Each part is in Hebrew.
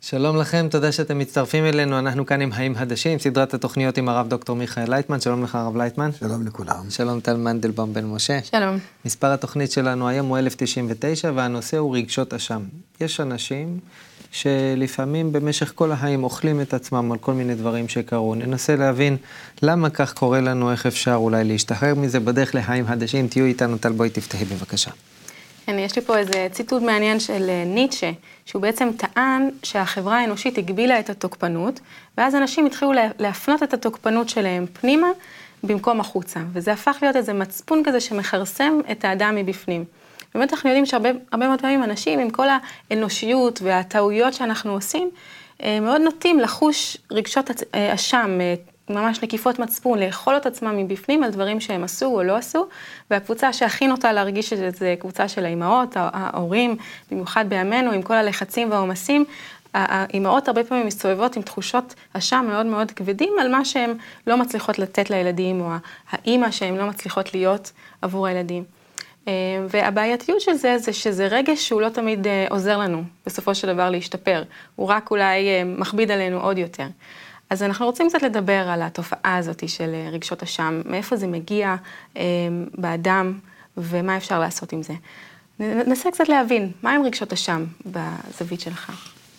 שלום לכם, תודה שאתם מצטרפים אלינו, אנחנו כאן עם חיים חדשים, סדרת התוכניות עם הרב דוקטור מיכאל לייטמן, שלום לך הרב לייטמן. שלום לכולם. שלום טל מנדלבאום בן משה. שלום. מספר התוכנית שלנו היום הוא 1099 והנושא הוא רגשות אשם. יש אנשים שלפעמים במשך כל החיים אוכלים את עצמם על כל מיני דברים שקרו. ננסה להבין למה כך קורה לנו, איך אפשר אולי להשתחרר מזה בדרך לחיים חדשים. תהיו איתנו, טל, בואי תפתחי בבקשה. יש לי פה איזה ציטוט מעניין של ניטשה, שהוא בעצם טען שהחברה האנושית הגבילה את התוקפנות, ואז אנשים התחילו להפנות את התוקפנות שלהם פנימה במקום החוצה, וזה הפך להיות איזה מצפון כזה שמחרסם את האדם מבפנים. באמת אנחנו יודעים שהרבה מאוד פעמים אנשים עם כל האנושיות והטעויות שאנחנו עושים, מאוד נוטים לחוש רגשות אשם, ממש נקיפות מצפון, לאכול את עצמם מבפנים על דברים שהם עשו או לא עשו, והקבוצה שהכי נוטה להרגיש שזה קבוצה של האימהות, ההורים, במיוחד בימינו, עם כל הלחצים והעומסים, האימהות הרבה פעמים מסתובבות עם תחושות אשם מאוד מאוד כבדים על מה שהן לא מצליחות לתת לילדים, או האימא שהן לא מצליחות להיות עבור הילדים. והבעייתיות של זה, זה שזה רגש שהוא לא תמיד עוזר לנו, בסופו של דבר להשתפר, הוא רק אולי מכביד עלינו עוד יותר. אז אנחנו רוצים קצת לדבר על התופעה הזאת של רגשות אשם, מאיפה זה מגיע באדם ומה אפשר לעשות עם זה. ננסה קצת להבין, מה הם רגשות אשם בזווית שלך?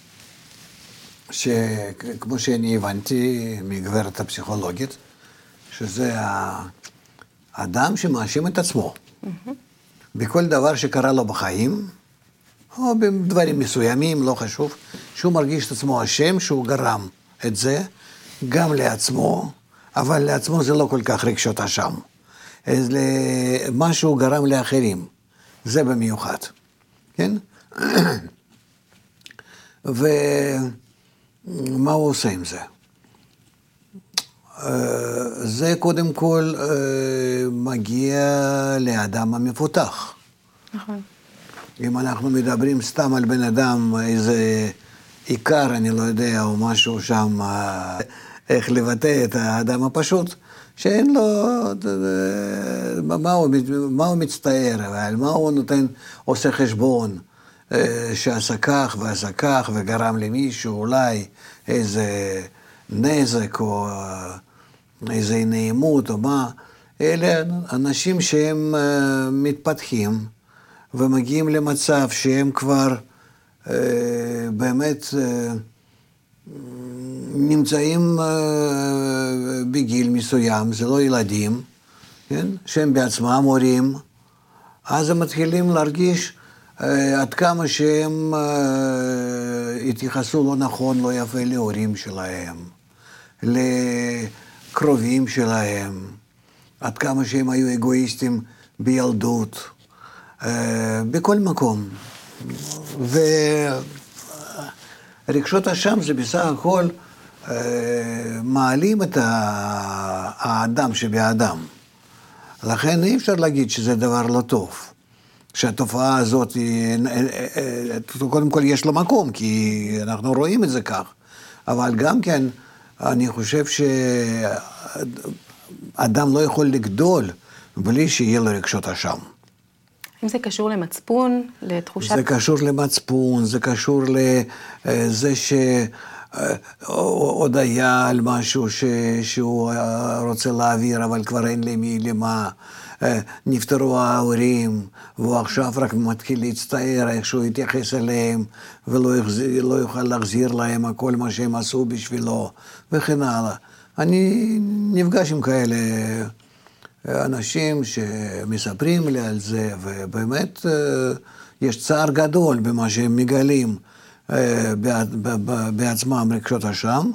כמו שאני הבנתי מגברת הפסיכולוגית, שזה האדם שמאשים את עצמו. בכל דבר שקרה לו בחיים, או בדברים מסוימים, לא חשוב, שהוא מרגיש את עצמו אשם, שהוא גרם את זה, גם לעצמו, אבל לעצמו זה לא כל כך רגשות אשם. אז מה שהוא גרם לאחרים, זה במיוחד, כן? ומה הוא עושה עם זה? זה קודם כל מגיע לאדם המפותח. נכון. אם אנחנו מדברים סתם על בן אדם, איזה עיקר, אני לא יודע, או משהו שם, איך לבטא את האדם הפשוט, שאין לו, מה הוא מצטער, ועל מה הוא נותן, עושה חשבון, שעשה כך ועשה כך, וגרם למישהו אולי איזה נזק, או איזה נעימות, או מה. אלה אנשים שהם מתפתחים, ומגיעים למצב שהם כבר באמת נמצאים בגיל מסוים, זה לא ילדים, כן? שהם בעצמם הורים, אז הם מתחילים להרגיש עד כמה שהם התייחסו לא נכון, לא יפה להורים שלהם, לקרובים שלהם, עד כמה שהם היו אגואיסטים בילדות, בכל מקום. ורגשות אשם זה בסך הכל מעלים את האדם שבאדם. לכן אי אפשר להגיד שזה דבר לא טוב. שהתופעה הזאת, קודם כל יש לו מקום, כי אנחנו רואים את זה כך. אבל גם כן, אני חושב שאדם לא יכול לגדול בלי שיהיה לו רגשות אשם. אם זה קשור למצפון, לתחושת... זה קשור למצפון, זה קשור לזה שעוד היה על משהו שהוא רוצה להעביר, אבל כבר אין לי מי למה. נפטרו ההורים, והוא עכשיו רק מתחיל להצטער איך שהוא יתייחס אליהם, ולא יוכל להחזיר להם הכל מה שהם עשו בשבילו, וכן הלאה. אני נפגש עם כאלה אנשים שמספרים לי על זה, ובאמת יש צער גדול במה שהם מגלים בעצמם רגשות אשם,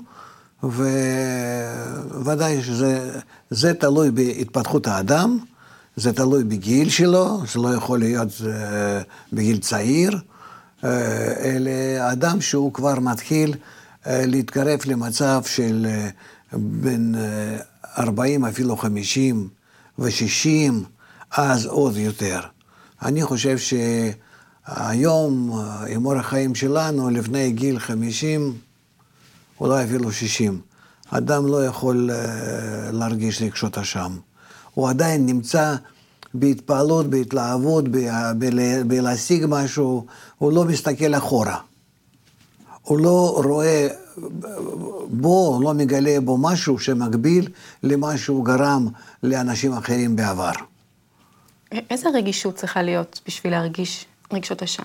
וודאי שזה תלוי בהתפתחות האדם, זה תלוי בגיל שלו, זה לא יכול להיות בגיל צעיר, אלא אדם שהוא כבר מתחיל להתקרב למצב של בין 40 אפילו 50 ו-60, אז עוד יותר. אני חושב שהיום, עם אורח חיים שלנו, לפני גיל 50, אולי אפילו 60, אדם לא יכול להרגיש רגשות אשם. הוא עדיין נמצא בהתפעלות, בהתלהבות, בלהשיג משהו, הוא לא מסתכל אחורה. הוא לא רואה בו, לא מגלה בו משהו שמקביל למה שהוא גרם לאנשים אחרים בעבר. איזה רגישות צריכה להיות בשביל להרגיש רגשות אשם?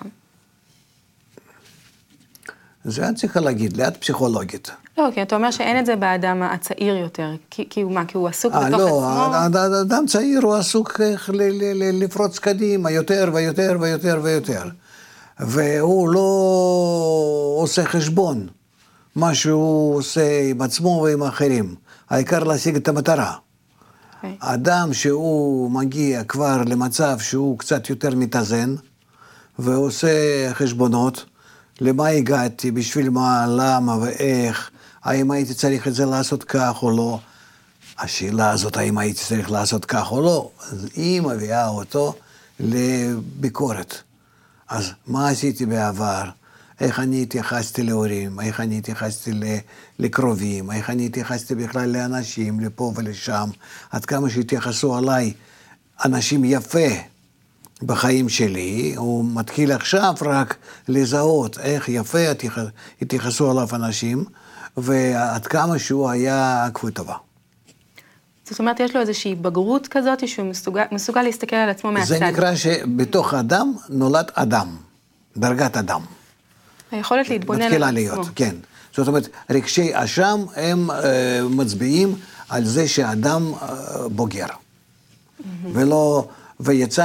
זה את צריכה להגיד, ליד פסיכולוגית. לא, כי אתה אומר שאין את זה באדם הצעיר יותר, כי הוא מה? כי הוא עסוק בתוך לא, עצמו? אדם צעיר הוא עסוק לפרוץ קדימה יותר ויותר ויותר ויותר. והוא לא עושה חשבון, מה שהוא עושה עם עצמו ועם האחרים. העיקר להשיג את המטרה. אדם שהוא מגיע כבר למצב שהוא קצת יותר מתאזן, ועושה חשבונות, למה הגעתי, בשביל מה, למה ואיך, האם הייתי צריך את זה לעשות כך או לא. השאלה הזאת, האם הייתי צריך לעשות כך או לא, אז היא מביאה אותו לביקורת. אז מה עשיתי בעבר? איך אני התייחסתי להורים? איך אני התייחסתי לקרובים? איך אני התייחסתי בכלל לאנשים, לפה ולשם? עד כמה שהתייחסו עליי אנשים יפה בחיים שלי, הוא מתחיל עכשיו רק לזהות איך יפה התייחסו עליו אנשים, ועד כמה שהוא היה עקבי טובה. זאת אומרת, יש לו איזושהי בגרות כזאת, שהוא מסוגל להסתכל על עצמו מהצד. זה נקרא שבתוך האדם נולד אדם, דרגת אדם. היכולת להתבונן על עצמו. מתחילה להיות, כן. זאת אומרת, רגשי אשם הם מצביעים על זה שאדם בוגר. ולא, ויצא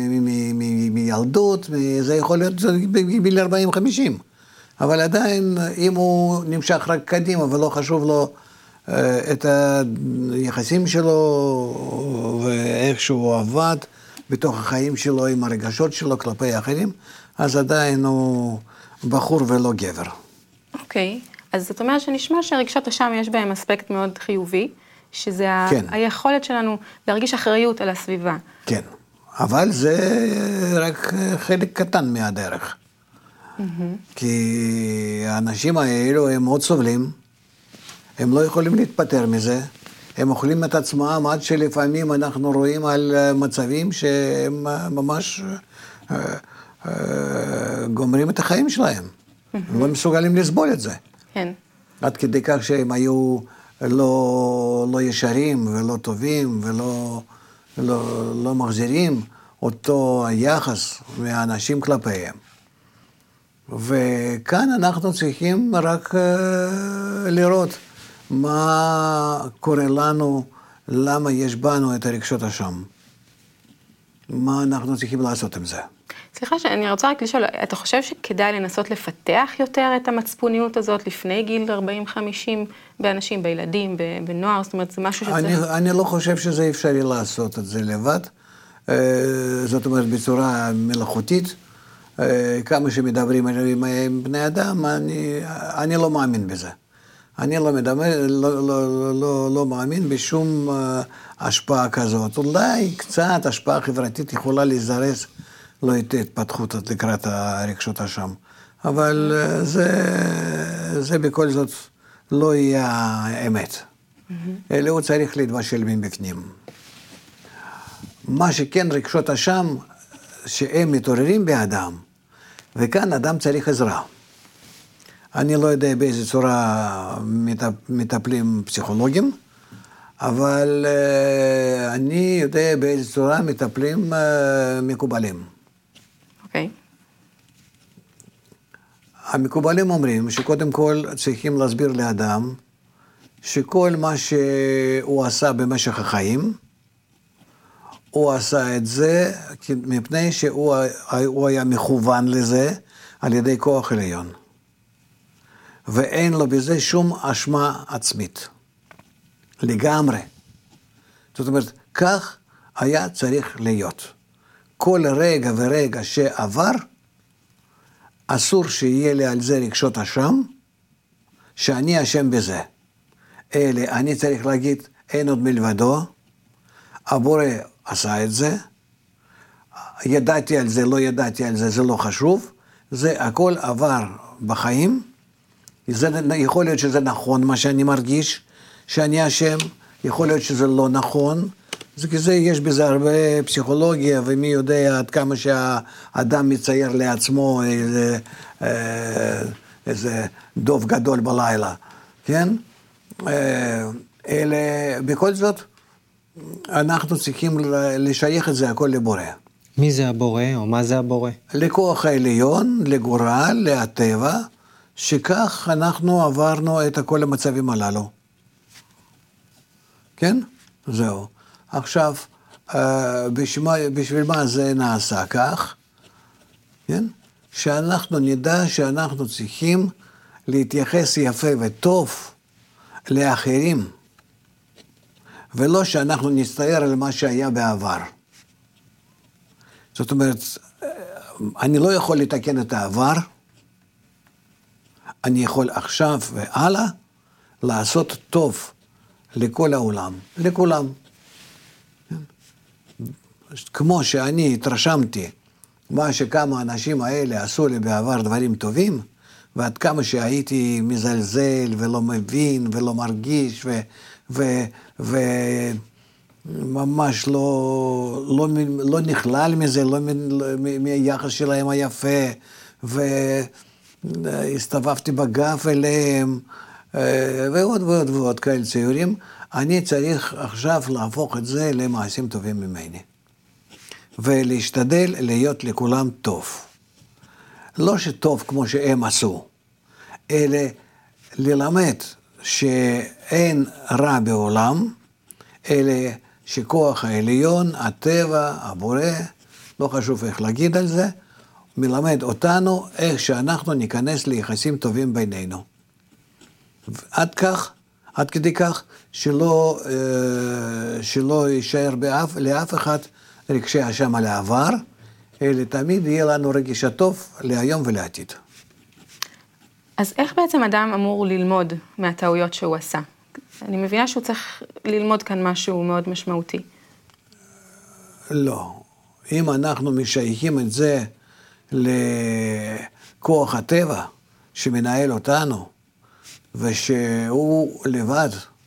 מילדות, זה יכול להיות בגיל 40-50. אבל עדיין, אם הוא נמשך רק קדימה ולא חשוב לו את היחסים שלו ואיך שהוא עבד בתוך החיים שלו עם הרגשות שלו כלפי האחרים, אז עדיין הוא בחור ולא גבר. אוקיי, אז זאת אומרת שנשמע שרגשות אשם יש בהם אספקט מאוד חיובי, שזה כן. היכולת שלנו להרגיש אחריות על הסביבה. כן, אבל זה רק חלק קטן מהדרך. כי האנשים האלו הם מאוד סובלים, הם לא יכולים להתפטר מזה, הם אוכלים את עצמם עד שלפעמים אנחנו רואים על מצבים שהם ממש גומרים את החיים שלהם. הם לא מסוגלים לסבול את זה. כן. עד כדי כך שהם היו לא ישרים ולא טובים ולא מחזירים אותו היחס מהאנשים כלפיהם. וכאן אנחנו צריכים רק לראות מה קורה לנו, למה יש בנו את הרגשות אשם. מה אנחנו צריכים לעשות עם זה. סליחה, אני רוצה רק לשאול, אתה חושב שכדאי לנסות לפתח יותר את המצפוניות הזאת לפני גיל 40-50 באנשים, בילדים, בנוער? זאת אומרת, זה משהו שצריך... אני לא חושב שזה אפשרי לעשות את זה לבד. זאת אומרת, בצורה מלאכותית. כמה שמדברים עם בני אדם, אני לא מאמין בזה. אני לא מאמין בשום השפעה כזאת. אולי קצת השפעה חברתית יכולה לזרז לא את התפתחות לקראת הרגשות אשם. אבל זה בכל זאת לא יהיה האמת. אלא הוא צריך להתבשל מבפנים. מה שכן רגשות אשם, שהם מתעוררים באדם, וכאן אדם צריך עזרה. אני לא יודע באיזה צורה מטפלים פסיכולוגים, אבל אני יודע באיזה צורה מטפלים מקובלים. אוקיי. המקובלים אומרים שקודם כל צריכים להסביר לאדם שכל מה שהוא עשה במשך החיים, הוא עשה את זה מפני שהוא היה מכוון לזה על ידי כוח עליון. ואין לו בזה שום אשמה עצמית. לגמרי. זאת אומרת, כך היה צריך להיות. כל רגע ורגע שעבר, אסור שיהיה לי על זה רגשות אשם, שאני אשם בזה. אלא אני צריך להגיד, אין עוד מלבדו, הבורא עשה את זה, ידעתי על זה, לא ידעתי על זה, זה לא חשוב, זה הכל עבר בחיים, זה, יכול להיות שזה נכון מה שאני מרגיש, שאני אשם, יכול להיות שזה לא נכון, זה יש בזה הרבה פסיכולוגיה, ומי יודע עד כמה שהאדם מצייר לעצמו איזה דוב גדול בלילה, כן? אלה, בכל זאת, אנחנו צריכים לשייך את זה הכל לבורא. מי זה הבורא, או מה זה הבורא? לכוח העליון, לגורל, לטבע, שכך אנחנו עברנו את כל המצבים הללו. כן? זהו. עכשיו, בשביל מה זה נעשה כך? כן? שאנחנו נדע שאנחנו צריכים להתייחס יפה וטוב לאחרים, ולא שאנחנו נסתער על מה שהיה בעבר. זאת אומרת, אני לא יכול לתקן את העבר, אני יכול עכשיו והלאה לעשות טוב לכל העולם, לכולם. כמו שאני התרשמתי, מה שכמה האנשים האלה עשו לי בעבר דברים טובים, ועד כמה שהייתי מזלזל ולא מבין ולא מרגיש וממש לא נכלל מזה, לא מהיחס שלהם היפה, והסתובבתי בגף אליהם, ועוד ועוד ועוד כאלה ציורים. אני צריך עכשיו להפוך את זה למעשים טובים ממני. ולהשתדל להיות לכולם טוב. לא שטוב כמו שהם עשו, אלא ללמד שאין רע בעולם, אלא שכוח העליון, הטבע, הבורא, לא חשוב איך להגיד על זה, מלמד אותנו איך שאנחנו ניכנס ליחסים טובים בינינו. עד כדי כך שלא יישאר לאף אחד רגשי אשם על העבר, אלא תמיד יהיה לנו רגש טוב להיום ולעתיד. אז איך בעצם אדם אמור ללמוד מהטעויות שהוא עשה? אני מבינה שהוא צריך ללמוד כאן משהו מאוד משמעותי. לא. אם אנחנו משייכים את זה לכוח הטבע שמנהל אותנו, ושהוא לבד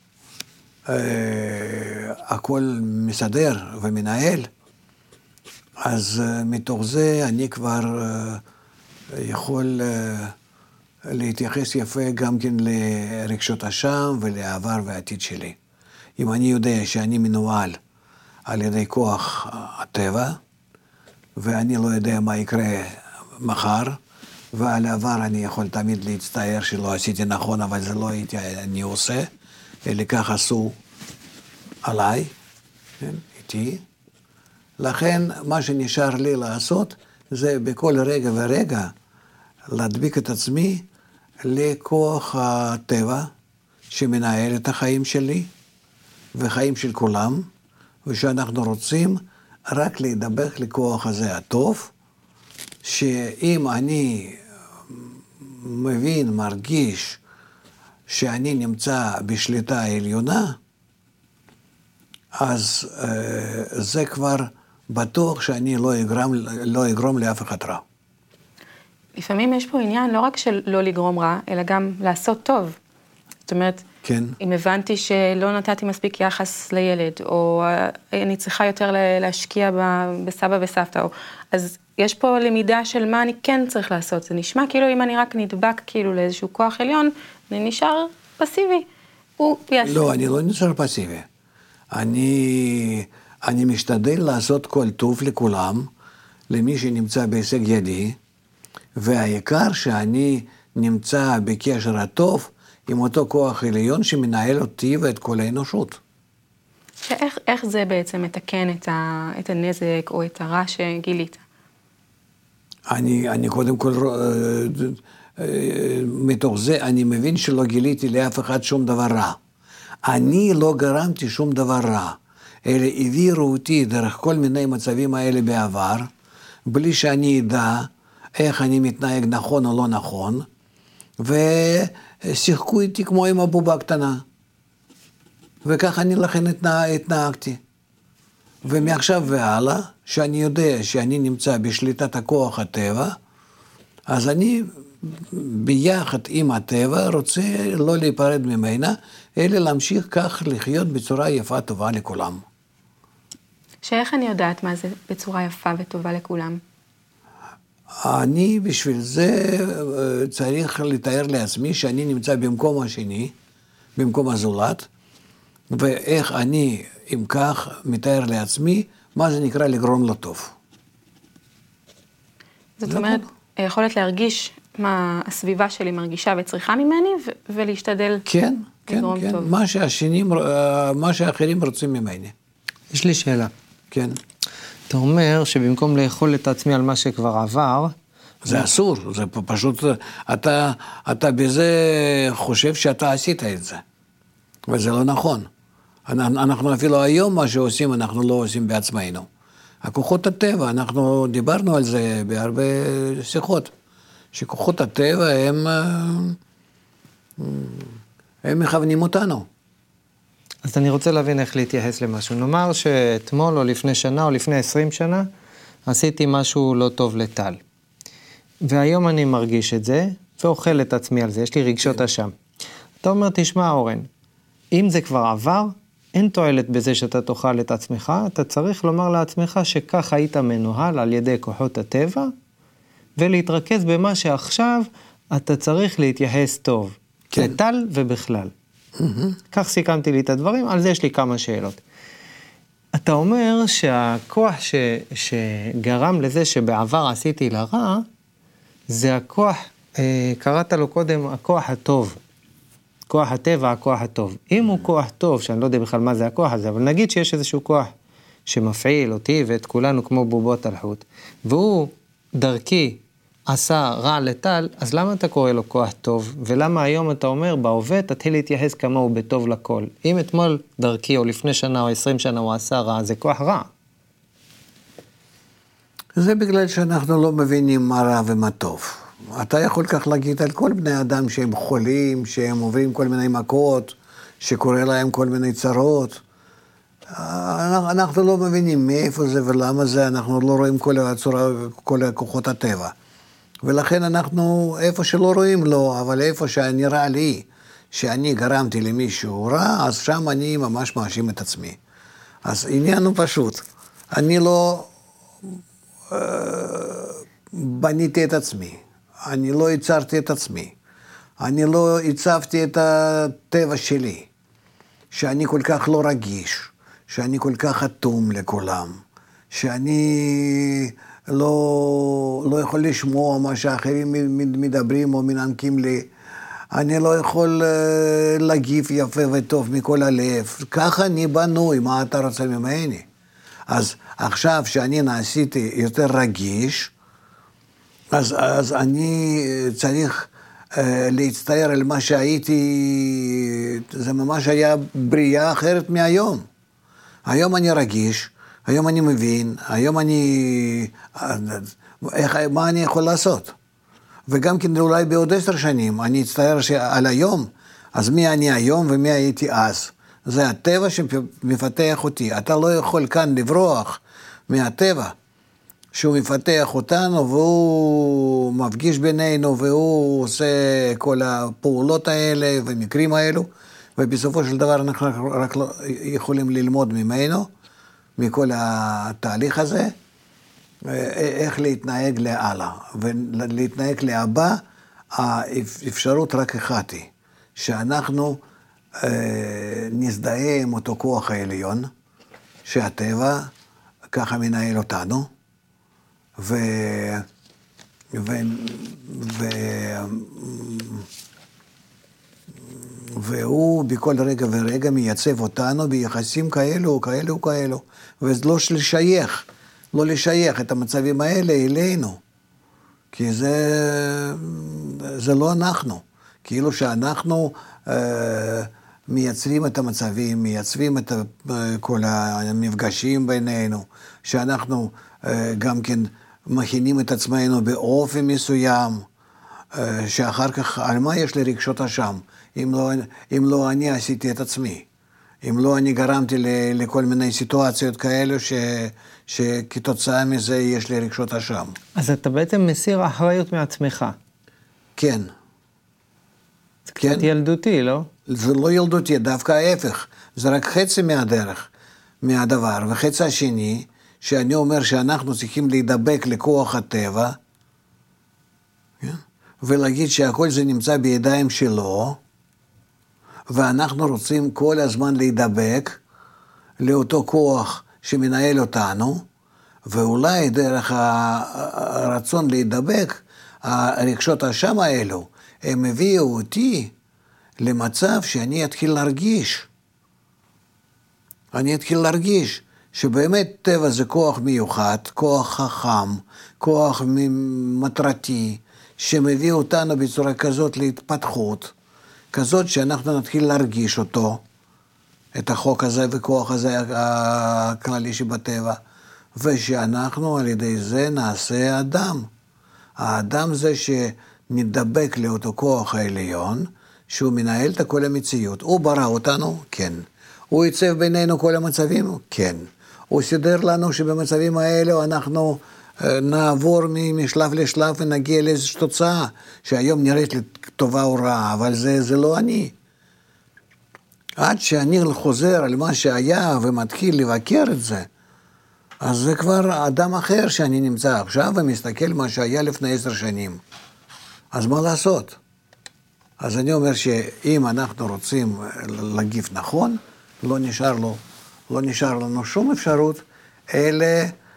הכל מסדר ומנהל, אז מתוך זה אני כבר יכול להתייחס יפה גם כן לרגשות אשם ולעבר והעתיד שלי. אם אני יודע שאני מנוהל על ידי כוח הטבע, ואני לא יודע מה יקרה מחר, ועל העבר אני יכול תמיד להצטער שלא עשיתי נכון, אבל זה לא הייתי אני עושה, אלא כך עשו עליי, כן, איתי. לכן מה שנשאר לי לעשות זה בכל רגע ורגע להדביק את עצמי לכוח הטבע שמנהל את החיים שלי וחיים של כולם, ושאנחנו רוצים רק להידבק לכוח הזה הטוב, שאם אני מבין, מרגיש שאני נמצא בשליטה העליונה, אז זה כבר בטוח שאני לא אגרום לאף אחד רע. לפעמים יש פה עניין לא רק של לא לגרום רע, אלא גם לעשות טוב. זאת אומרת, כן. אם הבנתי שלא נתתי מספיק יחס לילד, או אני צריכה יותר להשקיע בסבא וסבתא, אז יש פה למידה של מה אני כן צריך לעשות. זה נשמע כאילו אם אני רק נדבק כאילו לאיזשהו כוח עליון, אני נשאר פסיבי. לא, אני לא נשאר פסיבי. אני משתדל לעשות כל טוב לכולם, למי שנמצא בהישג ידי, והעיקר שאני נמצא בקשר הטוב עם אותו כוח עליון שמנהל אותי ואת כל האנושות. איך זה בעצם מתקן את הנזק או את הרע שגילית? אני קודם כל, מתוך זה אני מבין שלא גיליתי לאף אחד שום דבר רע. אני לא גרמתי שום דבר רע, אלא העבירו אותי דרך כל מיני מצבים האלה בעבר, בלי שאני אדע איך אני מתנהג נכון או לא נכון, ושיחקו איתי כמו עם הבובה קטנה. וכך אני לכן התנהגתי. ומעכשיו והלאה, שאני יודע שאני נמצא בשליטת הכוח הטבע, אז אני ביחד עם הטבע רוצה לא להיפרד ממנה, אלא להמשיך כך לחיות בצורה יפה טובה לכולם. שאיך אני יודעת מה זה בצורה יפה וטובה לכולם? אני בשביל זה צריך לתאר לעצמי שאני נמצא במקום השני, במקום הזולת, ואיך אני, אם כך, מתאר לעצמי, מה זה נקרא לגרום לו טוב. זאת אומרת, יכולת להרגיש מה הסביבה שלי מרגישה וצריכה ממני, ולהשתדל לגרום טוב. מה שהאחרים רוצים ממני. יש לי שאלה. כן. אתה אומר שבמקום לאכול את עצמי על מה שכבר עבר, זה אסור, זה פשוט, אתה בזה חושב שאתה עשית את זה, וזה לא נכון. אנחנו אפילו היום מה שעושים, אנחנו לא עושים בעצמנו. הכוחות הטבע, אנחנו דיברנו על זה בהרבה שיחות, שכוחות הטבע הם מכוונים אותנו. אז אני רוצה להבין איך להתייחס למשהו. נאמר שאתמול או לפני שנה או לפני 20 שנה, עשיתי משהו לא טוב לטל. והיום אני מרגיש את זה, ואוכל את עצמי על זה, יש לי רגשות אשם. אתה אומר, תשמע אורן, אם זה כבר עבר, אין תועלת בזה שאתה תאכל את עצמך, אתה צריך לומר לעצמך שכך היית מנוהל על ידי כוחות הטבע, ולהתרכז במה שעכשיו אתה צריך להתייחס טוב. כן. לטל ובכלל. כך סיכמתי לי את הדברים, על זה יש לי כמה שאלות. אתה אומר שהכוח שגרם לזה שבעבר עשיתי לרע, זה הכוח, קראת לו קודם, הכוח הטוב. כוח הטבע, הכוח הטוב. אם הוא כוח טוב, שאני לא יודע בכלל מה זה הכוח הזה, אבל נגיד שיש איזשהו כוח שמפעיל אותי ואת כולנו כמו בובות על חוט, והוא דרכי עשה רע לטל, אז למה אתה קורא לו כוח טוב? ולמה היום אתה אומר, בהווה תתחיל להתייחס כמוהו בטוב לכל? אם אתמול דרכי או לפני שנה או 20 שנה הוא עשה רע, זה כוח רע. זה בגלל שאנחנו לא מבינים מה רע ומה טוב. אתה יכול כך להגיד על כל בני אדם שהם חולים, שהם עוברים כל מיני מכות, שקורה להם כל מיני צרות. אנחנו לא מבינים מאיפה זה ולמה זה, אנחנו לא רואים כל הכוחות הטבע. ולכן אנחנו, איפה שלא רואים לו, אבל איפה שנראה לי שאני גרמתי למישהו רע, אז שם אני ממש מאשים את עצמי. אז עניין הוא פשוט. אני לא בניתי את עצמי. אני לא ייצרתי את עצמי. אני לא הצבתי את הטבע שלי. שאני כל כך לא רגיש. שאני כל כך אטום לכולם. שאני לא יכול לשמוע מה שאחרים מדברים או מנענקים לי. אני לא יכול להגיב יפה וטוב מכל הלב. ככה אני בנוי, מה אתה רוצה ממני? אז עכשיו שאני נעשיתי יותר רגיש, אז אני צריך להצטער על מה שהייתי, זה ממש היה בריאה אחרת מהיום. היום אני רגיש, היום אני מבין, היום מה אני יכול לעשות? וגם כן אולי בעוד 10 שנים, אני אצטער על היום, אז מי אני היום ומי הייתי אז? זה הטבע שמפתח אותי. אתה לא יכול כאן לברוח מהטבע, שהוא מפתח אותנו, והוא מפגיש בינינו, והוא עושה כל הפעולות האלה ומקרים האלו, ובסופו של דבר אנחנו רק לא יכולים ללמוד ממנו, מכל התהליך הזה, איך להתנהג להלאה. ולהתנהג להבא, האפשרות רק אחת היא, שאנחנו נזדהה עם אותו כוח העליון, שהטבע ככה מנהל אותנו, והוא בכל רגע ורגע מייצב אותנו ביחסים כאלו, וזה לא לשייך את המצבים האלה אלינו, כי זה לא אנחנו, כאילו שאנחנו מייצרים את המצבים, מייצבים את כל המפגשים בינינו, שאנחנו גם כן מכינים את עצמנו באופן מסוים, שאחר כך, על מה יש לי רגשות אשם? אם לא אני עשיתי את עצמי, אם לא אני גרמתי לכל מיני סיטואציות כאלו שכתוצאה מזה יש לי רגשות אשם. אז אתה בעצם מסיר אחריות מעצמך. כן. זה קצת ילדותי, לא? זה לא ילדותי, דווקא ההפך. זה רק חצי מהדבר. וחצי השני, שאני אומר שאנחנו צריכים להידבק לכוח הטבע, ולהגיד שהכל זה נמצא בידיים שלו, ואנחנו רוצים כל הזמן להידבק לאותו כוח שמנהל אותנו, ואולי דרך הרצון להידבק, הרגשות האשם האלו, הם הביאו אותי למצב שאני אתחיל להרגיש. אני אתחיל להרגיש שבאמת טבע זה כוח מיוחד, כוח חכם, כוח מטרתי, שמביא אותנו בצורה כזאת להתפתחות, כזאת שאנחנו נתחיל להרגיש אותו, את החוק הזה וכוח הזה הכללי שבטבע, ושאנחנו על ידי זה נעשה אדם. האדם זה שנדבק לאותו כוח העליון, שהוא מנהל את כל המציאות. הוא ברא אותנו? כן. הוא ייצב בינינו כל המצבים? כן. הוא סידר לנו שבמצבים האלה אנחנו נעבור משלב לשלב ונגיע לאיזושהי תוצאה, שהיום נראית לי טובה או רעה, אבל זה לא אני. עד שאני חוזר על מה שהיה ומתחיל לבקר את זה, אז זה כבר אדם אחר שאני נמצא עכשיו ומסתכל מה שהיה לפני 10 שנים. אז מה לעשות? אז אני אומר שאם אנחנו רוצים להגיב נכון, לא נשאר לנו שום אפשרות, אלא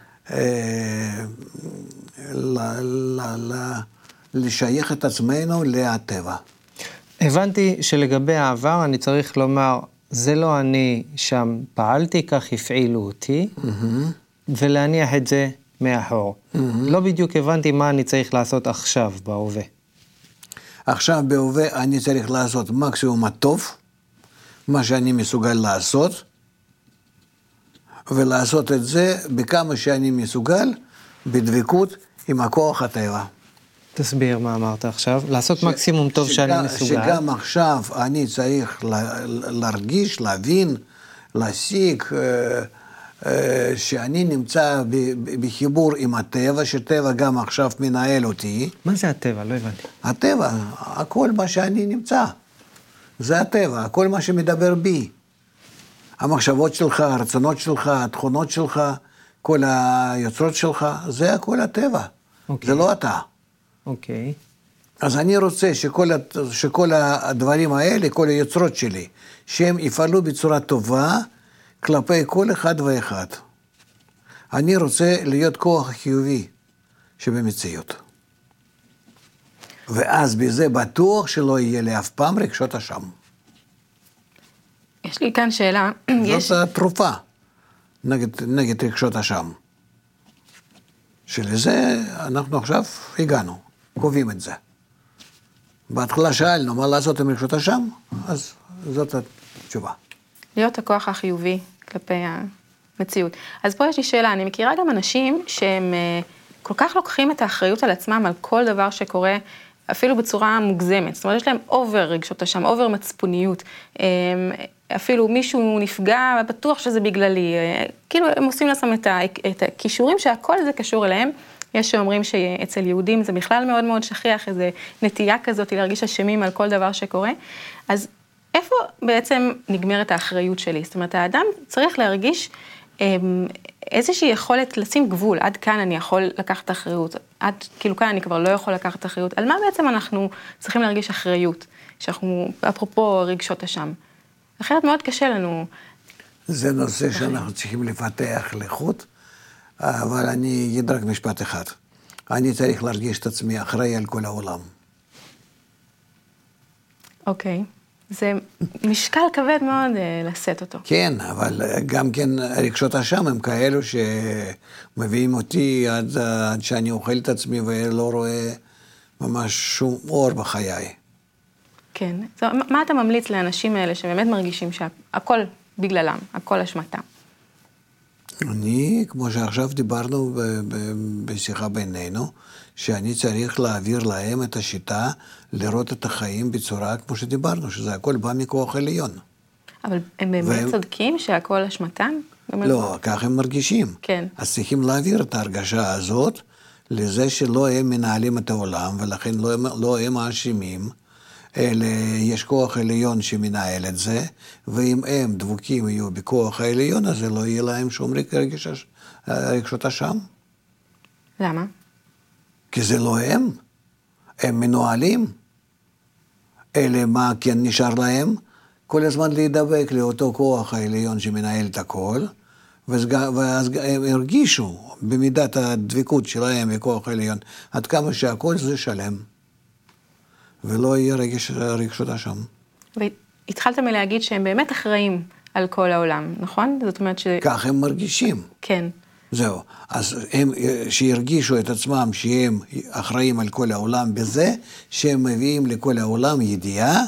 לשייך את עצמנו לטבע. הבנתי שלגבי העבר אני צריך לומר, זה לא אני שם פעלתי, כך הפעילו אותי, ולהניח את זה מאחור. לא בדיוק הבנתי מה אני צריך לעשות עכשיו בהווה. עכשיו בהווה אני צריך לעשות מקסימום הטוב, מה שאני מסוגל לעשות, ולעשות את זה בכמה שאני מסוגל, בדבקות עם הכוח הטבע. תסביר מה אמרת עכשיו. לעשות מקסימום טוב שאני מסוגל. שגם עכשיו אני צריך להרגיש, להבין, להשיג, שאני נמצא בחיבור עם הטבע, שטבע גם עכשיו מנהל אותי. מה זה הטבע? לא הבנתי. הטבע, הכל מה שאני נמצא. זה הטבע, הכל מה שמדבר בי. המחשבות שלך, הרצונות שלך, התכונות שלך, כל היוצרות שלך, זה הכל הטבע. זה לא אתה. אוקיי. אז אני רוצה שכל הדברים האלה, כל היוצרות שלי, שהם יפעלו בצורה טובה כלפי כל אחד ואחד. אני רוצה להיות כוח חיובי שבמציאות. ואז בזה בטוח שלא יהיה לי אף פעם רגשות אשם. יש לי כאן שאלה. זאת התרופה נגד רגשות אשם. שלזה אנחנו עכשיו הגענו, קובעים את זה. בהתחלה שאלנו מה לעשות עם רגשות אשם, אז זאת התשובה. להיות הכוח החיובי כלפי המציאות. אז פה יש לי שאלה, אני מכירה גם אנשים שהם כל כך לוקחים את האחריות על עצמם על כל דבר שקורה, אפילו בצורה מוגזמת. זאת אומרת, יש להם אובר רגשות אשם, אובר מצפוניות. אפילו מישהו נפגע, בטוח שזה בגללי. כאילו הם עושים לעצמם את הכישורים שהכל זה קשור אליהם. יש שאומרים שאצל יהודים זה בכלל מאוד מאוד שכיח, איזו נטייה כזאת להרגיש אשמים על כל דבר שקורה. אז איפה בעצם נגמרת האחריות שלי? זאת אומרת, האדם צריך להרגיש איזושהי יכולת לשים גבול, עד כאן אני יכול לקחת אחריות, עד כאילו כאן אני כבר לא יכול לקחת אחריות. על מה בעצם אנחנו צריכים להרגיש אחריות? שאנחנו, אפרופו רגשות אשם. אחרת מאוד קשה לנו. זה נושא שאנחנו צריכים לפתח לחוט, אבל אני אגיד רק משפט אחד. אני צריך להרגיש את עצמי אחראי על כל העולם. אוקיי. זה משקל כבד מאוד לשאת אותו. כן, אבל גם כן רגשות אשם הם כאלו שמביאים אותי עד שאני אוכל את עצמי ולא רואה ממש שום אור בחיי. כן. מה אתה ממליץ לאנשים האלה שבאמת מרגישים שהכל בגללם, הכל אשמתם? אני, כמו שעכשיו דיברנו בשיחה בינינו, שאני צריך להעביר להם את השיטה, לראות את החיים בצורה כמו שדיברנו, שזה הכל בא מכוח עליון. אבל הם באמת צודקים שהכל אשמתם? לא, כך הם מרגישים. כן. אז צריכים להעביר את ההרגשה הזאת, לזה שלא הם מנהלים את העולם, ולכן לא הם האשמים, אלא יש כוח עליון שמנהל את זה, ואם הם דבוקים יהיו בכוח העליון, אז לא יהיה להם שום רגשות אשם. למה? כי זה לא הם. הם מנוהלים, אלה מה כן נשאר להם, כל הזמן להידבק לאותו כוח העליון שמנהל את הכל, ואז הם הרגישו במידת הדבקות שלהם בכוח העליון, עד כמה שהכל זה שלם, ולא יהיה רגשות אשם. והתחלת מלהגיד שהם באמת אחראים על כל העולם, נכון? זאת אומרת ש... כך הם מרגישים. כן. זהו. אז הם שירגישו את עצמם שהם אחראים על כל העולם בזה, שהם מביאים לכל העולם ידיעה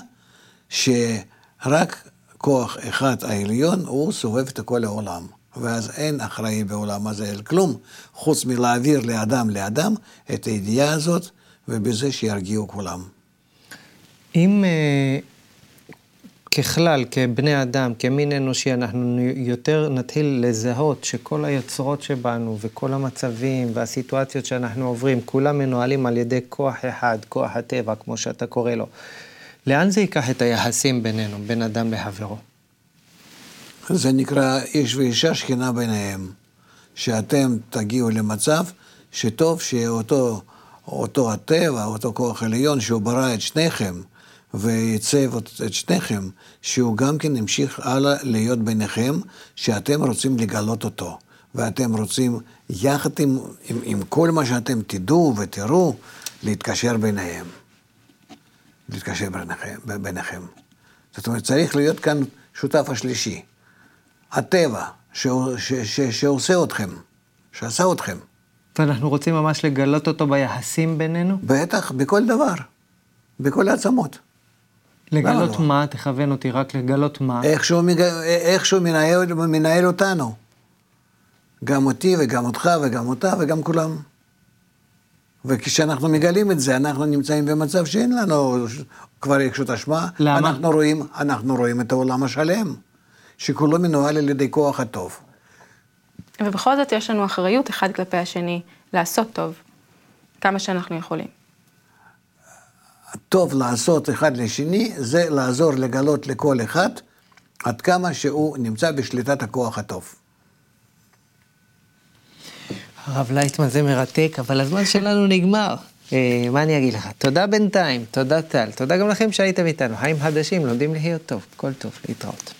שרק כוח אחד העליון הוא סובב את כל העולם. ואז אין אחראי בעולם הזה על כלום, חוץ מלהעביר לאדם את הידיעה הזאת, ובזה שירגיעו כולם. אם ככלל, כבני אדם, כמין אנושי, אנחנו יותר נתחיל לזהות שכל היוצרות שבנו וכל המצבים והסיטואציות שאנחנו עוברים, כולם מנוהלים על ידי כוח אחד, כוח הטבע, כמו שאתה קורא לו. לאן זה ייקח את היחסים בינינו, בין אדם לחברו? זה נקרא איש ואישה שכינה ביניהם, שאתם תגיעו למצב שטוב שאותו הטבע, אותו כוח עליון שהוא ברא את שניכם, וייצב את שניכם, שהוא גם כן המשיך הלאה להיות ביניכם, שאתם רוצים לגלות אותו, ואתם רוצים יחד עם כל מה שאתם תדעו ותראו, להתקשר ביניהם. להתקשר ביניכם. זאת אומרת, צריך להיות כאן שותף השלישי. הטבע שעושה אתכם, שעשה אתכם. ואנחנו רוצים ממש לגלות אותו ביחסים בינינו? בטח, בכל דבר. בכל העצמות. לגלות מה? תכוון אותי רק לגלות מה? איכשהו מנהל אותנו. גם אותי וגם אותך וגם אותה וגם כולם. וכשאנחנו מגלים את זה, אנחנו נמצאים במצב שאין לנו כבר רגשות אשמה. למה? אנחנו רואים את העולם השלם, שכולו מנוהל על ידי כוח הטוב. ובכל זאת יש לנו אחריות אחד כלפי השני, לעשות טוב, כמה שאנחנו יכולים. טוב לעשות אחד לשני, זה לעזור לגלות לכל אחד, עד כמה שהוא נמצא בשליטת הכוח הטוב. הרב לייטמן, זה מרתק, אבל הזמן שלנו נגמר. מה אני אגיד לך? תודה בינתיים, תודה טל, תודה גם לכם שהייתם איתנו. חיים חדשים, לומדים להיות טוב, כל טוב, להתראות.